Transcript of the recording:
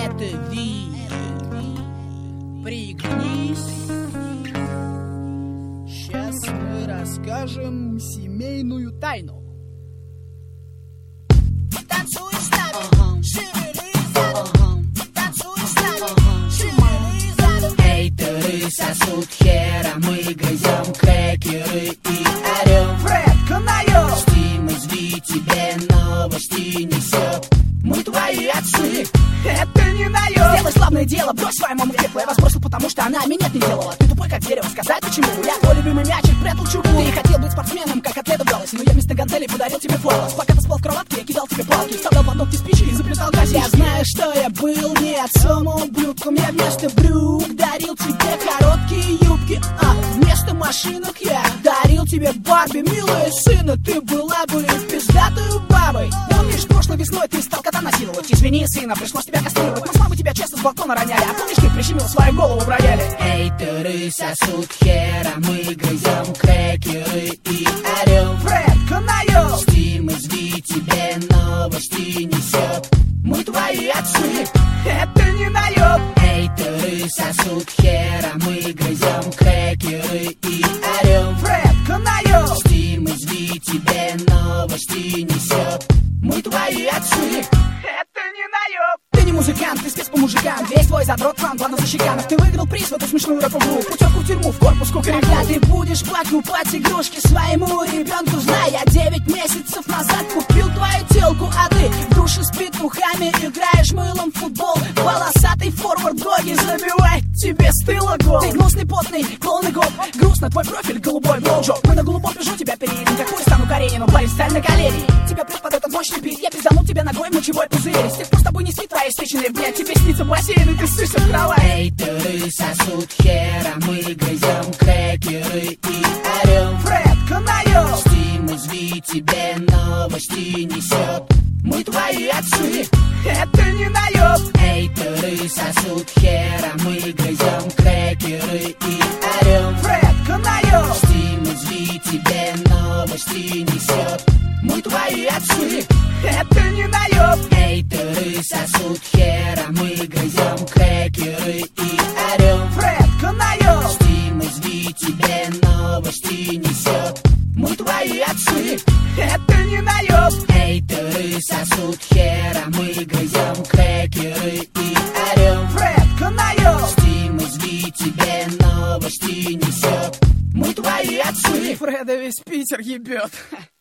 Это Ви. Пригнись. Сейчас мы расскажем семейную тайну. Танцуй с нами, шевели задом. Танцуй с нами, шевели задом. Эй, тыры сосут хера, мы грызем крекеры и орем. Фред, канаю! Стим из Ви тебе новости несет. Мы твои отцы, это не наёб. Сделай славное дело, брось свою маму в пекло. Я вас бросил, потому что она меня не делала. Ты тупой, как дерево, сказать почему? Я твой любимый мячик прятал чубу. Ты хотел быть спортсменом, как атлет в Далласе, но я вместо гантелей подарил тебе фуэлос. Пока ты спал в кроватке, я кидал тебе палки, вставлял под ногти спичи и заплетал газет. Я знаю, что я был не отцом ублюдком. Я вместо брюк дарил тебе короткие юбки, вместо машинок я дарил тебе Барби. Милая сына, ты была бы пиздатую бабой. Помнишь, прошлой весной ты стал кота насиловать? Извини, сына, пришлось тебя кастрировать. Мы с мамой тебя часто с балкона роняли. А помнишь, ты прищемил свою голову в рояле? Эй, тыры сосут хера, мы грызем крекеры и орем. Фред, канаю! Стим из Ви тебе новости несет. Мы твои отцы, это не наёб. Эй, тыры сосут хера, мы грызем крекеры и орем. Фред, канаю! Стим из Ви тебе новости несет. Мы твои отцы, это не наёб. Ты не музыкант, ты спец по мужикам. Весь твой задрот клан, главное за щеканов. Ты выиграл приз в эту смешную рэп-игру. Путевку в тюрьму, в корпус кукаря. Когда ты будешь покупать игрушки своему ребенку, знай, я 9 месяцев назад купил твою телку. А ты в душе с петухами играешь мылом в футбол. Волосатый форвард-доги забивает тебе с тыла гол. Ты гнусный, потный, клоун и гоп. Грустно, твой профиль, голубой блоуджоп. Мы на голубом пижу тебя переедем. Какой стану Каренину, парень, встань на колени. Тебя прет под этот мощный бит. Я пиздану тебя ногой в мочевой пузырь. С тех пор с тобой не спит твоя истеченная, блядь. Тебе снится бассейн, и ты ссышься в кровать. Эй, тыры сосут хера, мы грызем крекеры и орем. Фред, канаю! Стим из Ви тебе новости несет. Мы твои отцы, это не наёб. Эй, тыры сосут хера, мы грызем крекеры и орем. Фред, канаю! Стим из Ви тебе новости несет. Мы твои отцы, это не наёб. Эй, тыры сосут хера, мы грызем крекеры и орем. Фред, канаю! Стим из Ви тебе новости несет. Мы твои отцы, это не наёб. Эй, тыры сосут хера, мы грызем крекеры и орем. Фред, канаю! Стим из Ви тебе новости несет. Мы твои отцы. Фреда весь Питер ебет.